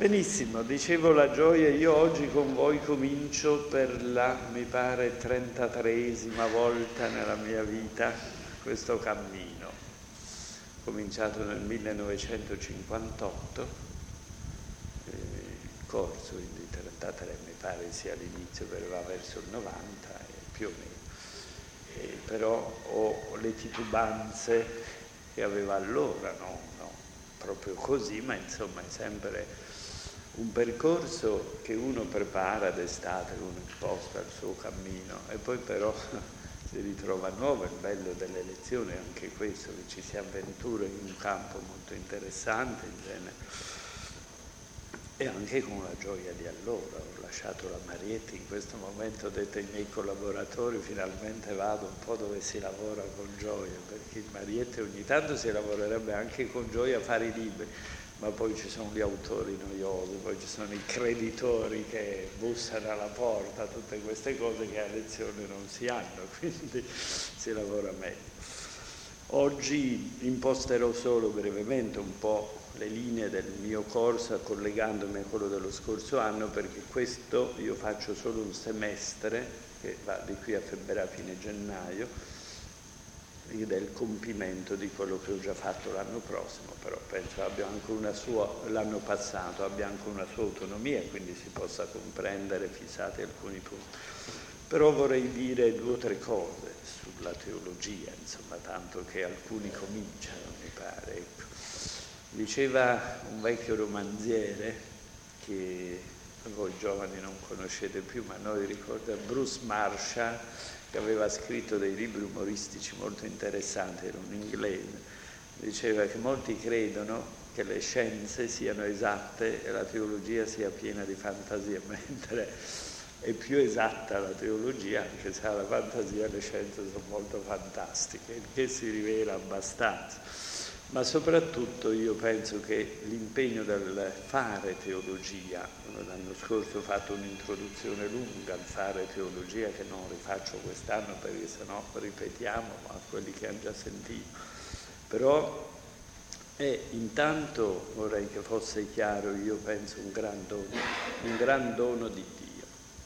Benissimo, dicevo la gioia, io oggi con voi comincio per la, mi pare, 33esima volta nella mia vita questo cammino. Ho cominciato nel 1958, il corso, quindi 33 mi pare sia l'inizio, però va verso il 90 più o meno. Però ho le titubanze che aveva allora, no, proprio così, ma insomma è sempre un percorso che uno prepara d'estate, uno imposta il suo cammino e poi però si ritrova nuovo. Il bello delle lezioni è anche questo, che ci si avventura in un campo molto interessante in genere, e anche con la gioia di allora. Ho lasciato la Marietti, in questo momento ho detto ai miei collaboratori finalmente vado un po' dove si lavora con gioia, perché in Marietti ogni tanto si lavorerebbe anche con gioia a fare i libri, ma poi ci sono gli autori noiosi, poi ci sono i creditori che bussano alla porta, tutte queste cose che a lezione non si hanno, quindi si lavora meglio. Oggi imposterò solo brevemente un po' le linee del mio corso, collegandomi a quello dello scorso anno, perché questo io faccio solo un semestre, che va di qui a febbraio, a fine gennaio, ed è il compimento di quello che ho già fatto l'anno prossimo, però penso abbia anche una sua, l'anno passato abbia anche una sua autonomia, quindi si possa comprendere fissati alcuni punti. Però vorrei dire 2 o 3 cose sulla teologia, insomma, tanto che alcuni cominciano, mi pare. Ecco. Diceva un vecchio romanziere, che voi giovani non conoscete più, ma noi ricordiamo, Bruce Marshall, che aveva scritto dei libri umoristici molto interessanti, era un inglese, diceva che molti credono che le scienze siano esatte e la teologia sia piena di fantasia, mentre è più esatta la teologia, anche se alla fantasia le scienze sono molto fantastiche, il che si rivela abbastanza. Ma soprattutto io penso che l'impegno del fare teologia, l'anno scorso ho fatto un'introduzione lunga al fare teologia che non rifaccio quest'anno perché sennò ripetiamo a quelli che hanno già sentito, però intanto vorrei che fosse chiaro, io penso un gran dono di Dio.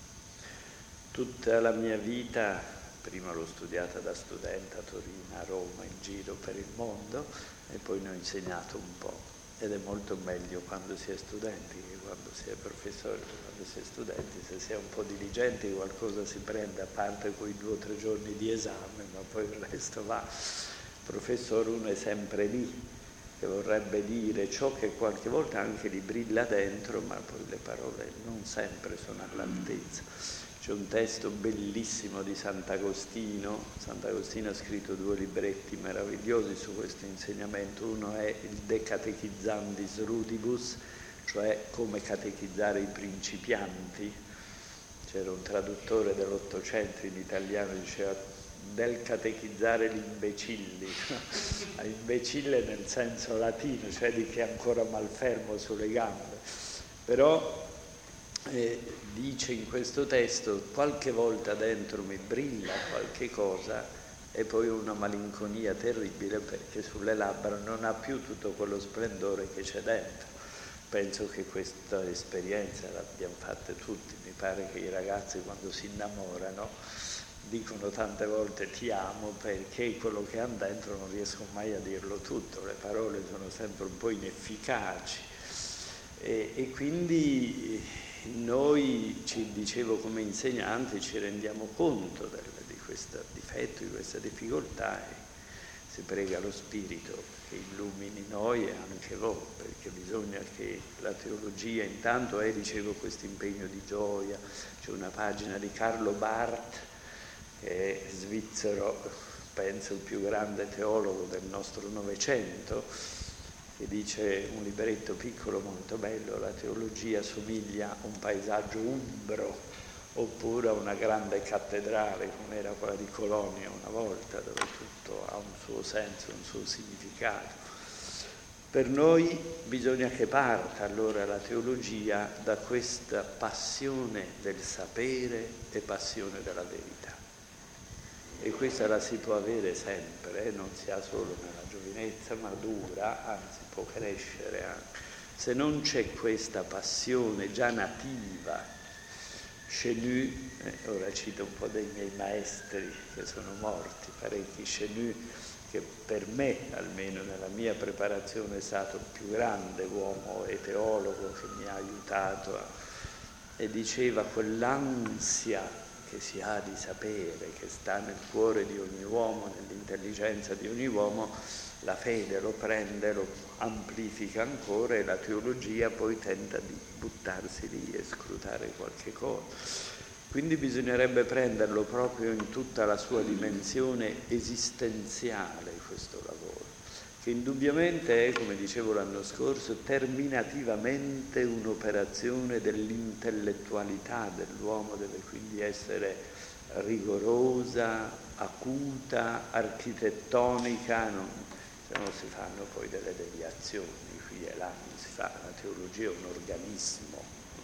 Tutta la mia vita, prima l'ho studiata da studente a Torino, a Roma, in giro per il mondo, e poi ne ho insegnato un po', ed è molto meglio quando si è studenti che quando si è professori. Quando si è studenti, se si è un po' diligenti, qualcosa si prende, a parte quei 2 o 3 giorni di esame, ma poi il resto va. Il professore uno è sempre lì, che vorrebbe dire ciò che qualche volta anche gli brilla dentro, ma poi le parole non sempre sono all'altezza. C'è un testo bellissimo di Sant'Agostino. Sant'Agostino ha scritto 2 libretti meravigliosi su questo insegnamento. Uno è il De Catechizandis Rudibus, cioè come catechizzare i principianti. C'era un traduttore dell'Ottocento in italiano, diceva del catechizzare gli imbecilli, imbecille nel senso latino, cioè di chi è ancora malfermo sulle gambe. Però dice in questo testo, qualche volta dentro mi brilla qualche cosa e poi una malinconia terribile perché sulle labbra non ha più tutto quello splendore che c'è dentro. Penso che questa esperienza l'abbiamo fatta tutti. Mi pare che i ragazzi quando si innamorano dicono tante volte ti amo, perché quello che hanno dentro non riescono mai a dirlo tutto, le parole sono sempre un po' inefficaci e quindi noi, ci dicevo come insegnanti, ci rendiamo conto di questo difetto, di questa difficoltà, e si prega lo Spirito che illumini noi e anche voi, perché bisogna che la teologia intanto dicevo, questo impegno di gioia. C'è una pagina di Carlo Barth, che è svizzero, penso il più grande teologo del nostro Novecento, che dice, un libretto piccolo molto bello, la teologia somiglia a un paesaggio umbro oppure a una grande cattedrale come era quella di Colonia una volta, dove tutto ha un suo senso, un suo significato. Per noi bisogna che parta allora la teologia da questa passione del sapere e passione della verità. E questa la si può avere sempre, non si ha solo nella giovinezza, ma dura, anzi può crescere anche Se non c'è questa passione già nativa, Chenu, ora cito un po' dei miei maestri che sono morti, parecchi, Chenu, che per me, almeno nella mia preparazione, è stato il più grande uomo e teologo che mi ha aiutato, e diceva: quell'ansia che si ha di sapere, che sta nel cuore di ogni uomo, nell'intelligenza di ogni uomo, la fede lo prende, lo amplifica ancora, e la teologia poi tenta di buttarsi lì e scrutare qualche cosa. Quindi bisognerebbe prenderlo proprio in tutta la sua dimensione esistenziale, questo lavoro, che indubbiamente è, come dicevo l'anno scorso, terminativamente un'operazione dell'intellettualità dell'uomo, deve quindi essere rigorosa, acuta, architettonica, se no si fanno poi delle deviazioni, qui e là non si fa, la teologia è un organismo.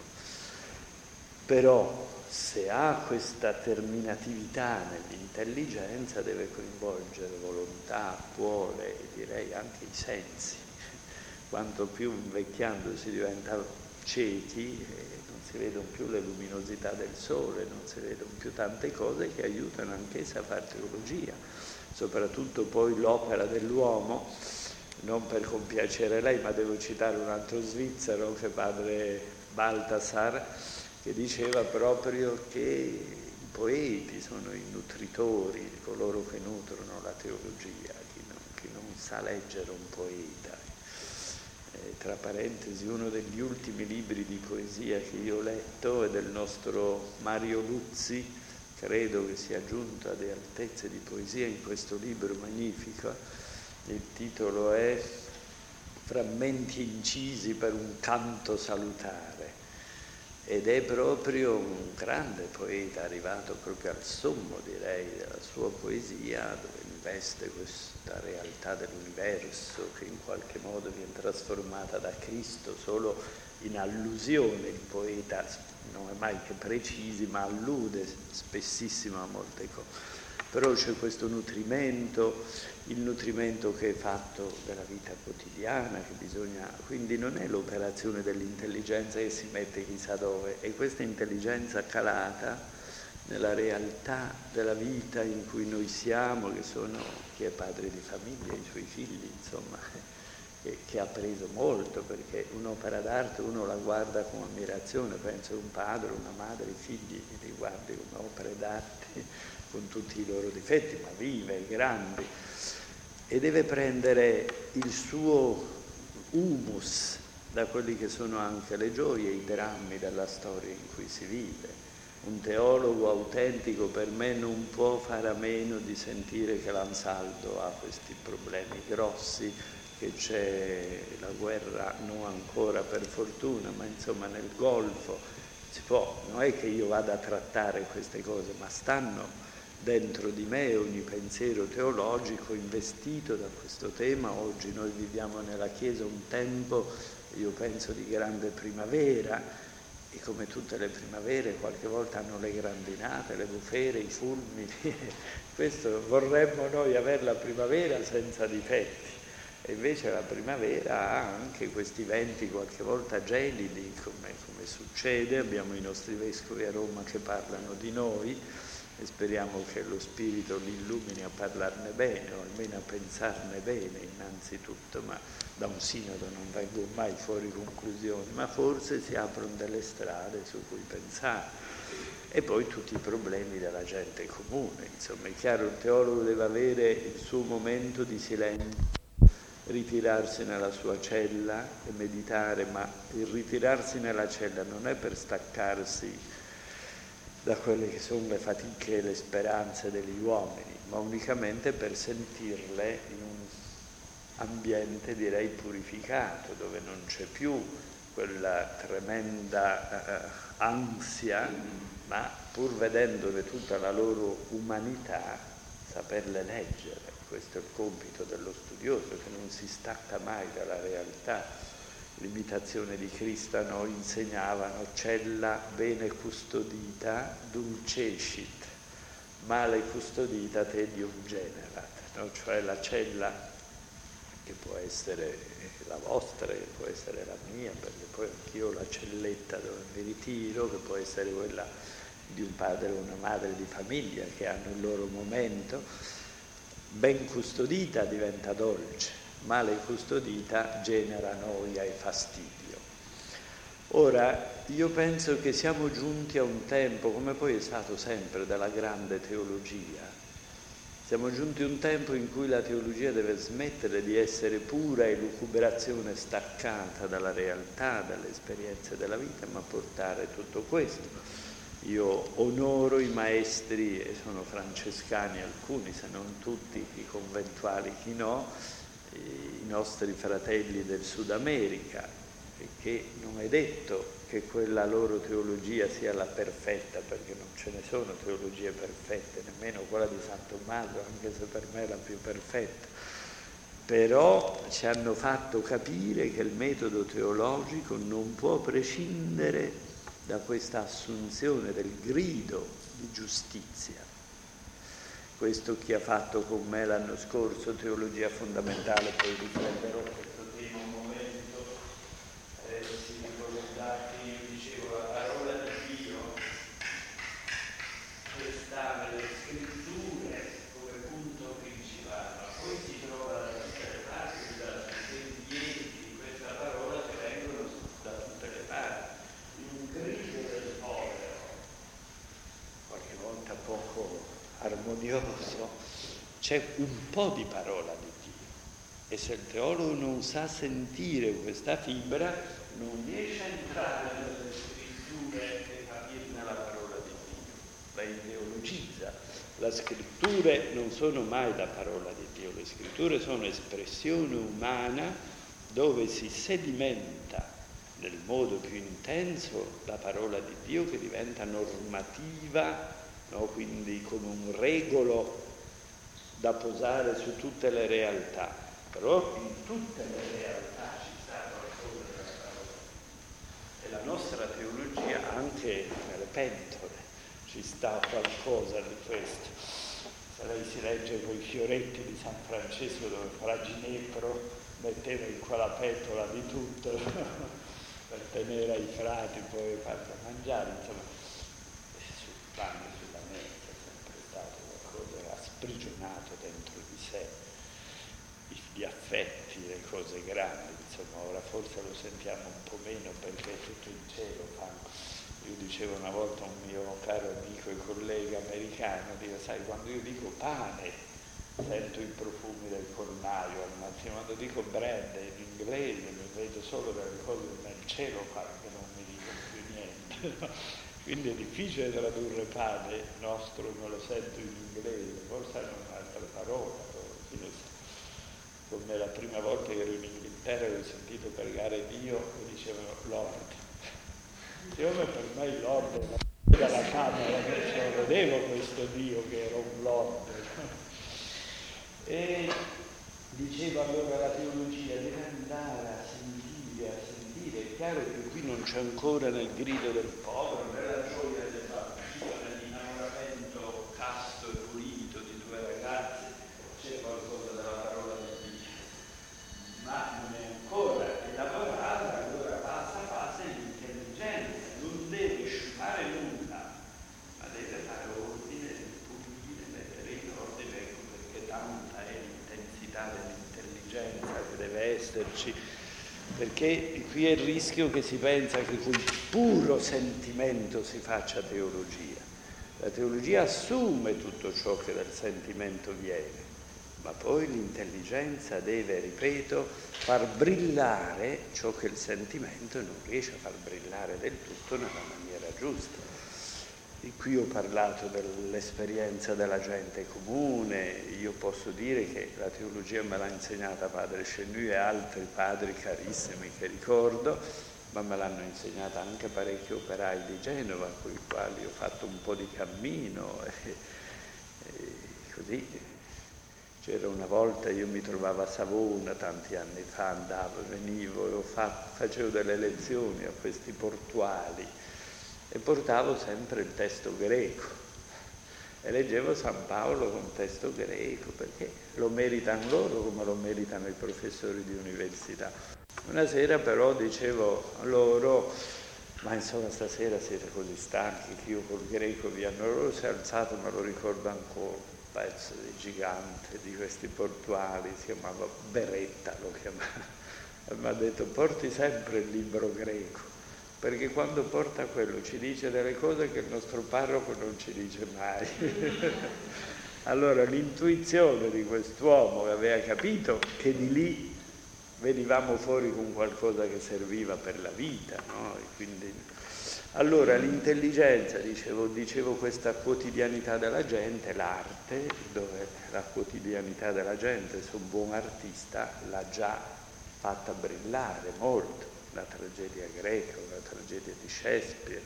Però se ha questa terminatività nell'intelligenza deve coinvolgere volontà, cuore e direi anche i sensi. Quanto più invecchiando si diventa ciechi, non si vedono più le luminosità del sole, non si vedono più tante cose che aiutano anch'esse a fare teologia, soprattutto poi l'opera dell'uomo, non per compiacere lei, ma devo citare un altro svizzero, che è padre Balthasar, che diceva proprio che i poeti sono i nutritori, coloro che nutrono la teologia, chi non sa leggere un poeta. Tra parentesi, uno degli ultimi libri di poesia che io ho letto è del nostro Mario Luzzi, credo che sia giunto a delle altezze di poesia in questo libro magnifico. Il titolo è Frammenti incisi per un canto salutare. Ed è proprio un grande poeta, arrivato proprio al sommo, direi, della sua poesia, dove investe questa realtà dell'universo che in qualche modo viene trasformata da Cristo solo in allusione. Il poeta non è mai che precisi, ma allude spessissimo a molte cose. Però c'è questo nutrimento, il nutrimento che è fatto della vita quotidiana, che bisogna, quindi non è l'operazione dell'intelligenza che si mette chissà dove, è questa intelligenza calata nella realtà della vita in cui noi siamo, che sono chi è padre di famiglia, i suoi figli, insomma, che ha preso molto, perché un'opera d'arte uno la guarda con ammirazione, penso un padre, una madre, i figli li guardi come opere d'arte, con tutti i loro difetti, ma vive, grandi, e deve prendere il suo humus da quelli che sono anche le gioie e i drammi della storia in cui si vive. Un teologo autentico per me non può fare a meno di sentire che l'Ansaldo ha questi problemi grossi, che c'è la guerra, non ancora per fortuna, ma insomma nel Golfo si può, non è che io vada a trattare queste cose, ma stanno dentro di me, ogni pensiero teologico investito da questo tema. Oggi noi viviamo nella Chiesa un tempo, io penso, di grande primavera, e come tutte le primavere qualche volta hanno le grandinate, le bufere, i fulmini. Questo vorremmo noi avere la primavera senza difetti, e invece la primavera ha anche questi venti qualche volta gelidi, come succede. Abbiamo i nostri vescovi a Roma che parlano di noi, e speriamo che lo Spirito li illumini a parlarne bene, o almeno a pensarne bene innanzitutto, ma da un sinodo non vengono mai fuori conclusioni, ma forse si aprono delle strade su cui pensare. E poi tutti i problemi della gente comune, insomma è chiaro, il teologo deve avere il suo momento di silenzio, ritirarsi nella sua cella e meditare, ma il ritirarsi nella cella non è per staccarsi da quelle che sono le fatiche e le speranze degli uomini, ma unicamente per sentirle in un ambiente, direi, purificato, dove non c'è più quella tremenda ansia, ma pur vedendole tutta la loro umanità, saperle leggere. Questo è il compito dello studioso, che non si stacca mai dalla realtà. L'imitazione di Cristo a noi insegnavano: cella bene custodita dulcescit, male custodita tedium generat, no? Cioè la cella che può essere la vostra, che può essere la mia, perché poi anch'io ho la celletta dove mi ritiro, che può essere quella di un padre o una madre di famiglia che hanno il loro momento. Ben custodita diventa dolce, male custodita genera noia e fastidio. Ora, io penso che siamo giunti a un tempo, come poi è stato sempre della grande teologia, siamo giunti a un tempo in cui la teologia deve smettere di essere pura elucubrazione staccata dalla realtà, dalle esperienze della vita, ma portare tutto questo. Io onoro i maestri, e sono francescani alcuni, se non tutti, i conventuali, chi no, i nostri fratelli del Sud America, perché non è detto che quella loro teologia sia la perfetta, perché non ce ne sono teologie perfette, nemmeno quella di San Tommaso, anche se per me è la più perfetta. Però ci hanno fatto capire che il metodo teologico non può prescindere da questa assunzione del grido di giustizia. Questo chi ha fatto con me l'anno scorso teologia fondamentale, poi riprenderò questo tema un momento, si ricordate, io dicevo la parola di Dio che sta nelle scritture come punto principale, ma poi si trova da tutte le parti, da tutti i piedi di questa parola che vengono da tutte le parti. Un grido del povero, qualche volta poco armonioso, c'è un po' di parola di Dio, e se il teologo non sa sentire questa fibra non riesce a entrare nelle scritture e capirne la parola di Dio, la ideologizza. Le scritture non sono mai la parola di Dio, le scritture sono espressione umana dove si sedimenta nel modo più intenso la parola di Dio, che diventa normativa, no? Quindi con un regolo da posare su tutte le realtà, però in tutte le realtà ci sta qualcosa della parola. E la nostra teologia, anche nelle pentole, ci sta qualcosa di questo. Se lei si legge con i fioretti di San Francesco, dove Fra Ginepro metteva in quella pentola di tutto per tenere ai frati, poi farlo mangiare, insomma, sul pane, sulla mensa è sempre stato qualcosa che ha sprigionato dentro di sé gli affetti, le cose grandi, insomma, ora forse lo sentiamo un po' meno perché tutto in cielo fa. Io dicevo una volta a un mio caro amico e collega americano, dico, sai, quando io dico pane sento i profumi del fornaio al mattino, quando dico bread in inglese mi vedo solo delle cose nel cielo che non mi dicono più niente. Quindi è difficile tradurre pane nostro, me lo sento in inglese, forse hanno un'altra parola, come la prima volta che ero in Inghilterra e ho sentito pregare Dio e dicevano Lord. Siccome per me il Lord era dalla camera, non vedevo questo Dio che era un Lord. E diceva allora la teologia deve andare a sentire, è chiaro che qui non c'è ancora nel grido del povero, nella gioia della vita, nell'innamoramento casto e pulito di due ragazze, c'è qualcosa della parola di Dio, ma non è ancora elaborata, allora passa l'intelligenza, non deve sciupare nulla, ma deve fare ordine, pulire, mettere in ordine, ecco perché tanta è l'intensità dell'intelligenza che deve esserci, perché qui è il rischio che si pensa che col puro sentimento si faccia teologia. La teologia assume tutto ciò che dal sentimento viene, ma poi l'intelligenza deve, ripeto, far brillare ciò che il sentimento non riesce a far brillare del tutto nella maniera giusta. E qui ho parlato dell'esperienza della gente comune, io posso dire che la teologia me l'ha insegnata padre Chenu e altri padri carissimi che ricordo, ma me l'hanno insegnata anche parecchi operai di Genova, con i quali ho fatto un po' di cammino e così. C'era una volta, io mi trovavo a Savona tanti anni fa, andavo, venivo e facevo delle lezioni a questi portuali e portavo sempre il testo greco e leggevo San Paolo con testo greco, perché lo meritano loro come lo meritano i professori di università. Una sera però dicevo loro, ma insomma stasera siete così stanchi che io col greco vi hanno, loro si è alzato, me lo ricordo ancora, un pezzo di gigante di questi portuali, si chiamava Beretta, lo chiamava, e mi ha detto porti sempre il libro greco, perché quando porta quello ci dice delle cose che il nostro parroco non ci dice mai. Allora l'intuizione di quest'uomo che aveva capito che di lì venivamo fuori con qualcosa che serviva per la vita, no? E quindi, allora l'intelligenza, dicevo questa quotidianità della gente, l'arte, dove la quotidianità della gente, se un buon artista l'ha già fatta brillare molto, la tragedia greca, la tragedia di Shakespeare,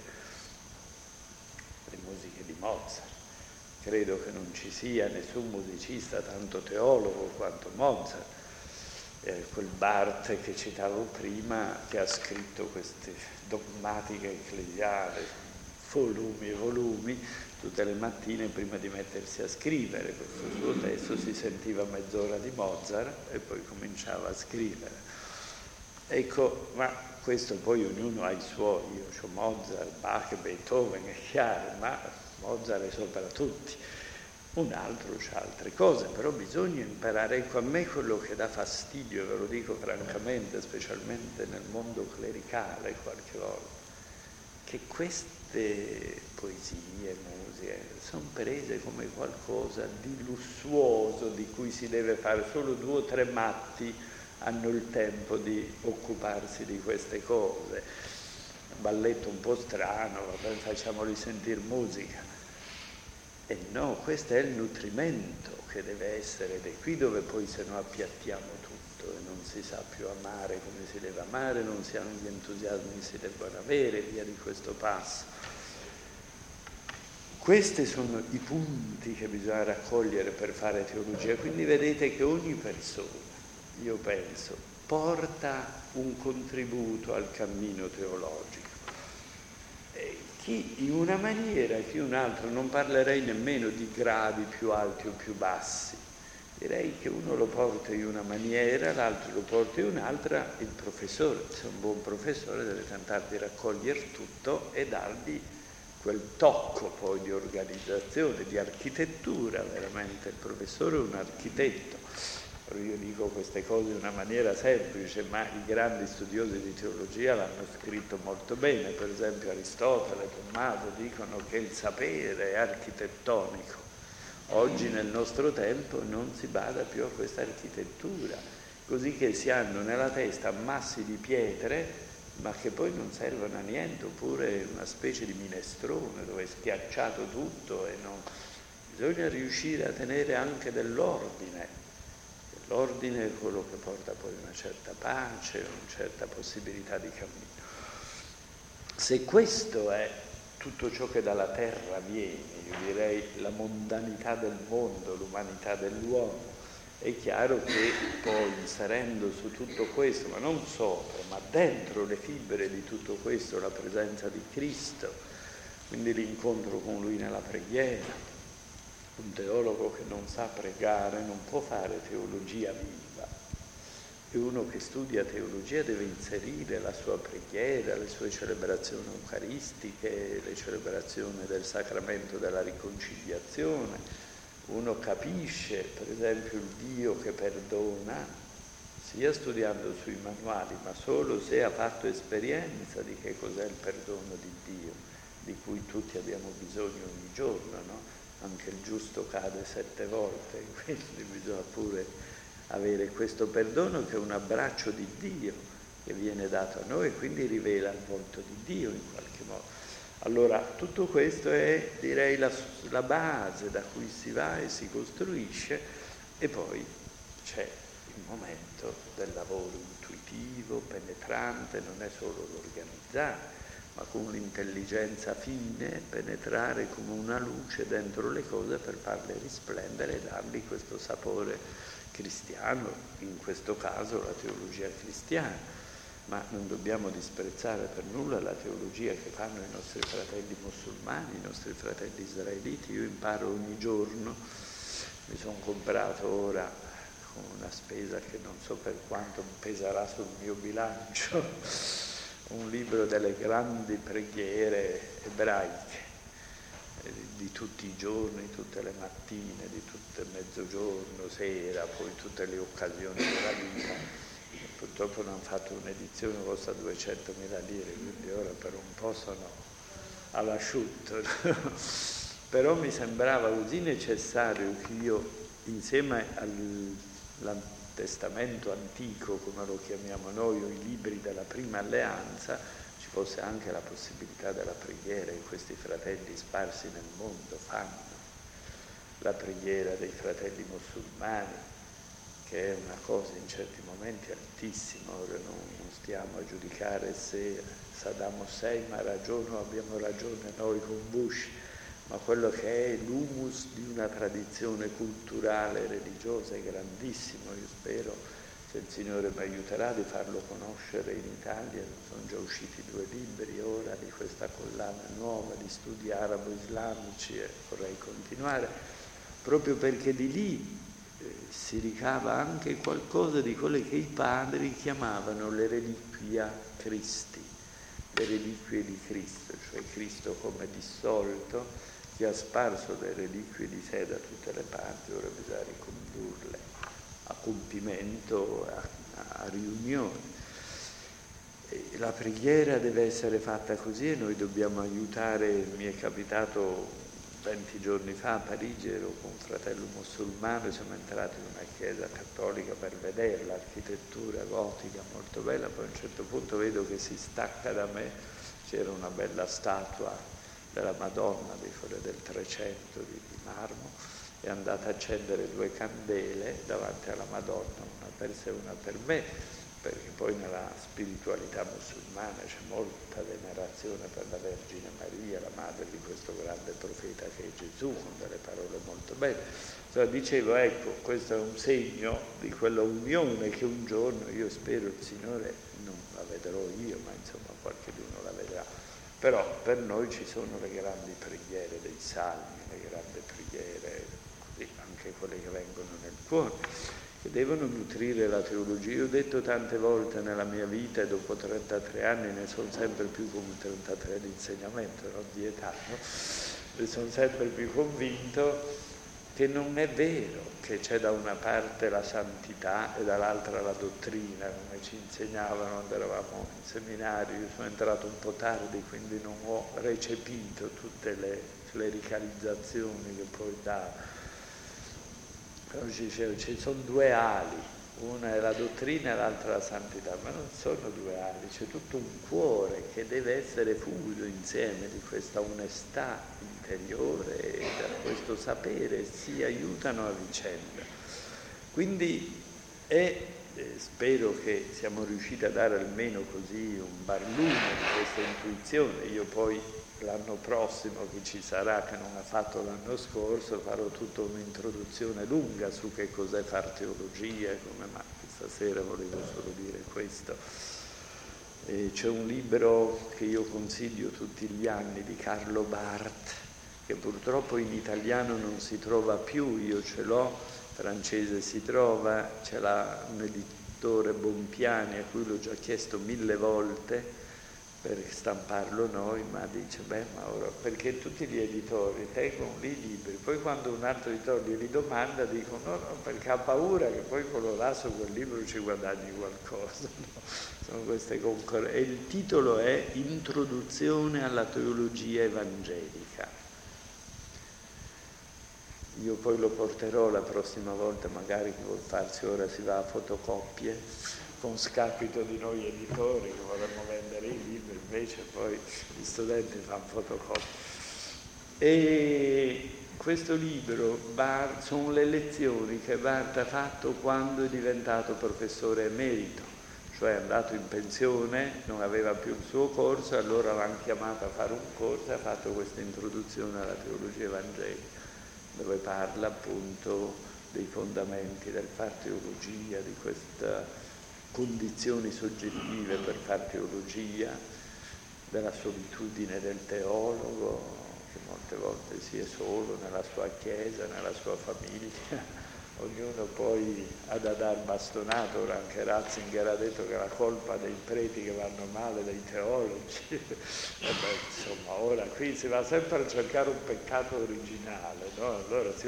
le musiche di Mozart. Credo che non ci sia nessun musicista tanto teologo quanto Mozart. Quel Barthes che citavo prima, che ha scritto queste dogmatiche ecclesiali, volumi e volumi, tutte le mattine prima di mettersi a scrivere questo suo testo si sentiva mezz'ora di Mozart e poi cominciava a scrivere. Ecco, ma questo poi ognuno ha i suoi, io ho Mozart, Bach, Beethoven, è chiaro, ma Mozart è sopra tutti. Un altro c'ha altre cose, però bisogna imparare. Ecco, a me quello che dà fastidio, ve lo dico francamente, specialmente nel mondo clericale qualche volta, che queste poesie, musiche, sono prese come qualcosa di lussuoso, di cui si deve fare, solo 2 o 3 matti hanno il tempo di occuparsi di queste cose. Un balletto un po' strano, facciamoli sentire musica. E no, questo è il nutrimento che deve essere, ed è qui dove poi se no appiattiamo tutto e non si sa più amare come si deve amare, non si hanno gli entusiasmi che si devono avere, via di questo passo. Questi sono i punti che bisogna raccogliere per fare teologia, quindi vedete che ogni persona, io penso, porta un contributo al cammino teologico. Chi in una maniera, chi in un'altra, non parlerei nemmeno di gradi più alti o più bassi, direi che uno lo porta in una maniera, l'altro lo porta in un'altra. Il professore, se è un buon professore, deve tentare di raccogliere tutto e dargli quel tocco poi di organizzazione, di architettura, veramente. Il professore è un architetto. Io dico queste cose in una maniera semplice, ma i grandi studiosi di teologia l'hanno scritto molto bene. Per esempio Aristotele, Tommaso dicono che il sapere è architettonico. Oggi nel nostro tempo non si bada più a questa architettura, così che si hanno nella testa ammassi di pietre, ma che poi non servono a niente, oppure una specie di minestrone dove è schiacciato tutto e non... Bisogna riuscire a tenere anche dell'ordine. L'ordine è quello che porta poi una certa pace, una certa possibilità di cammino. Se questo è tutto ciò che dalla terra viene, io direi la mondanità del mondo, l'umanità dell'uomo, è chiaro che poi inserendo su tutto questo, ma non sopra, ma dentro le fibre di tutto questo, la presenza di Cristo, quindi l'incontro con Lui nella preghiera. Un teologo che non sa pregare non può fare teologia viva, e uno che studia teologia deve inserire la sua preghiera, le sue celebrazioni eucaristiche, le celebrazioni del sacramento della riconciliazione. Uno capisce, per esempio, il Dio che perdona, sia studiando sui manuali, ma solo se ha fatto esperienza di che cos'è il perdono di Dio, di cui tutti abbiamo bisogno ogni giorno, no? Anche il giusto cade 7 volte, quindi bisogna pure avere questo perdono che è un abbraccio di Dio che viene dato a noi e quindi rivela il volto di Dio in qualche modo. Allora tutto questo è, direi, la base da cui si va e si costruisce, e poi c'è il momento del lavoro intuitivo, penetrante, non è solo l'organizzare, ma con un'intelligenza fine, penetrare come una luce dentro le cose per farle risplendere e dargli questo sapore cristiano, in questo caso la teologia cristiana. ma non dobbiamo disprezzare per nulla la teologia che fanno i nostri fratelli musulmani, i nostri fratelli israeliti. Io imparo ogni giorno, mi sono comprato ora con una spesa che non so per quanto peserà sul mio bilancio, un libro delle grandi preghiere ebraiche, di tutti i giorni, tutte le mattine, di tutto il mezzogiorno, sera, poi tutte le occasioni della vita. Purtroppo non hanno fatto un'edizione, costa 200.000 lire, quindi ora per un po' sono all'asciutto. Però mi sembrava così necessario che io, insieme al Testamento antico, come lo chiamiamo noi, o i libri della prima alleanza, ci fosse anche la possibilità della preghiera, che questi fratelli sparsi nel mondo fanno. La preghiera dei fratelli musulmani, che è una cosa in certi momenti altissima. Ora non stiamo a giudicare se Saddam Hussein ha ragione o abbiamo ragione noi con Bush, ma quello che è l'humus di una tradizione culturale e religiosa è grandissimo. Io spero, se il Signore mi aiuterà, di farlo conoscere in Italia. Sono già usciti 2 libri ora di questa collana nuova di studi arabo-islamici e vorrei continuare, proprio perché di lì si ricava anche qualcosa di quelle che i padri chiamavano le reliquia Christi, le reliquie di Cristo, cioè Cristo come dissolto, che ha sparso le reliquie di sé da tutte le parti, ora bisogna ricondurle a compimento, a riunione. E la preghiera deve essere fatta così e noi dobbiamo aiutare. Mi è capitato 20 giorni fa a Parigi, ero con un fratello musulmano e siamo entrati in una chiesa cattolica per vedere l'architettura gotica molto bella, poi a un certo punto vedo che si stacca da me, c'era una bella statua della Madonna di quelle del 300 di marmo, è andata a accendere 2 candele davanti alla Madonna, una per sé e una per me, perché poi nella spiritualità musulmana c'è molta venerazione per la Vergine Maria, la madre di questo grande profeta che è Gesù, con delle parole molto belle. Allora dicevo, ecco, questo è un segno di quella unione che un giorno, io spero il Signore, non la vedrò io, ma insomma qualcuno la vedrà. Però per noi ci sono le grandi preghiere dei salmi, le grandi preghiere, così, anche quelle che vengono nel cuore, che devono nutrire la teologia. Io ho detto tante volte nella mia vita, e dopo 33 anni ne sono sempre più come 33 di insegnamento, non di età, no? E sono sempre più convinto che non è vero che c'è da una parte la santità e dall'altra la dottrina, come ci insegnavano quando eravamo in seminario. Io sono entrato un po' tardi, quindi non ho recepito tutte le clericalizzazioni che poi dà. Ci sono 2 ali, una è la dottrina e l'altra la santità, ma non sono 2 ali, c'è tutto un cuore che deve essere fuso insieme di questa onestà interiore e da questo sapere, si aiutano a vicenda. Quindi spero che siamo riusciti a dare almeno così un barlume di questa intuizione. Io poi l'anno prossimo, che ci sarà, che non ha fatto l'anno scorso, farò tutta un'introduzione lunga su che cos'è far teologia, ma stasera volevo solo dire questo. C'è un libro che io consiglio tutti gli anni di Carlo Barth, che purtroppo in italiano non si trova più, io ce l'ho, francese si trova, c'è un editore Bompiani a cui l'ho già chiesto 1000 volte per stamparlo noi, ma dice, ma ora, perché tutti gli editori tengono lì i libri, poi quando un altro editore glieli domanda dicono no, perché ha paura che poi quello là su quel libro ci guadagni qualcosa, no? Sono queste concorrenze. E il titolo è Introduzione alla teologia evangelica. Io poi lo porterò la prossima volta, magari che vuol farsi, ora si va a fotocopie, con scapito di noi editori che vorremmo vendere i libri, invece poi gli studenti fanno fotocopie. E questo libro sono le lezioni che Barth ha fatto quando è diventato professore emerito, cioè è andato in pensione, non aveva più il suo corso, allora l'hanno chiamato a fare un corso e ha fatto questa introduzione alla teologia evangelica, dove parla appunto dei fondamenti del far teologia, di questa condizioni soggettive per far teologia, della solitudine del teologo, che molte volte si è solo nella sua chiesa, nella sua famiglia. Ognuno poi ha da dar bastonato. Ora anche Ratzinger ha detto che la colpa dei preti che vanno male, dei teologi. Insomma, ora qui si va sempre a cercare un peccato originale, no? Allora si